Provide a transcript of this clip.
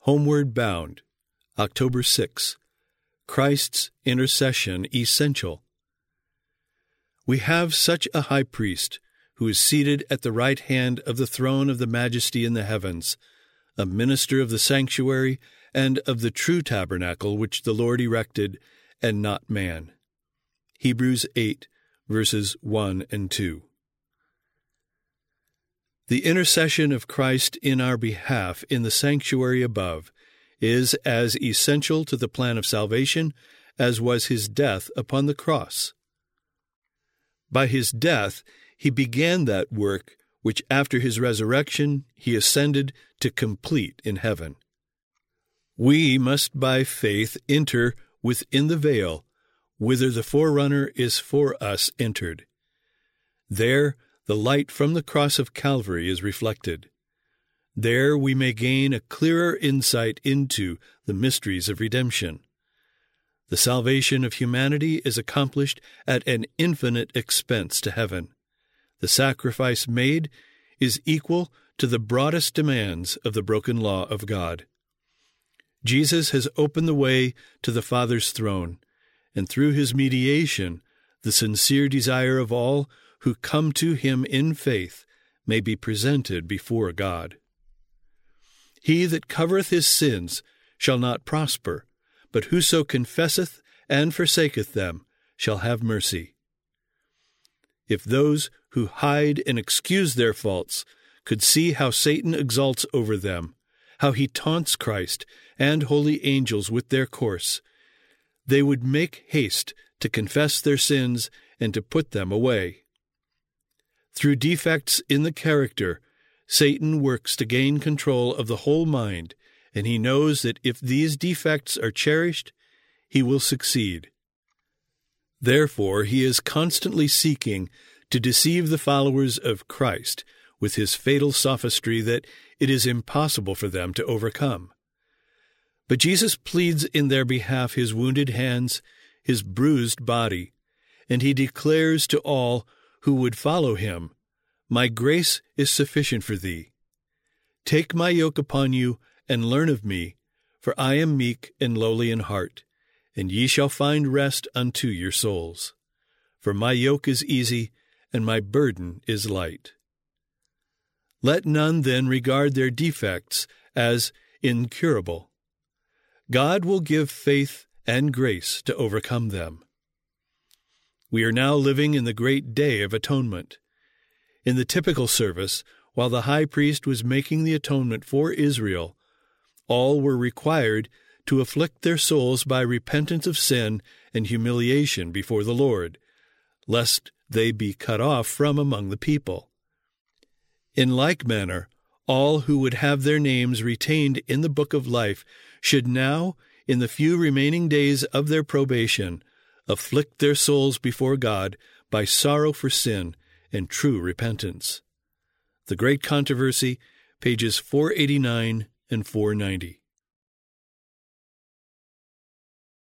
Homeward Bound, October 6. Christ's Intercession Essential. We have such a high priest, who is seated at the right hand of the throne of the Majesty in the heavens, a minister of the sanctuary and of the true tabernacle which the Lord erected, and not man. Hebrews 8, verses 1 and 2. The intercession of Christ in our behalf in the sanctuary above is as essential to the plan of salvation as was his death upon the cross. By his death, he began that work which after his resurrection he ascended to complete in heaven. We must by faith enter within the veil, whither the forerunner is for us entered. There the light from the cross of Calvary is reflected. There we may gain a clearer insight into the mysteries of redemption. The salvation of humanity is accomplished at an infinite expense to heaven. The sacrifice made is equal to the broadest demands of the broken law of God. Jesus has opened the way to the Father's throne, and through his mediation, the sincere desire of all who come to him in faith may be presented before God. He that covereth his sins shall not prosper, but whoso confesseth and forsaketh them shall have mercy. If those who hide and excuse their faults could see how Satan exalts over them, how he taunts Christ and holy angels with their course, they would make haste to confess their sins and to put them away. Through defects in the character, Satan works to gain control of the whole mind, and he knows that if these defects are cherished, he will succeed. Therefore, he is constantly seeking to deceive the followers of Christ with his fatal sophistry that it is impossible for them to overcome. But Jesus pleads in their behalf his wounded hands, his bruised body, and he declares to all who would follow him, "My grace is sufficient for thee. Take my yoke upon you, and learn of me, for I am meek and lowly in heart, and ye shall find rest unto your souls. For my yoke is easy, and my burden is light." Let none then regard their defects as incurable. God will give faith and grace to overcome them. We are now living in the great day of atonement. In the typical service, while the high priest was making the atonement for Israel, all were required to afflict their souls by repentance of sin and humiliation before the Lord, lest they be cut off from among the people. In like manner, all who would have their names retained in the book of life should now, in the few remaining days of their probation, afflict their souls before God by sorrow for sin and true repentance. The Great Controversy, pages 489 and 490.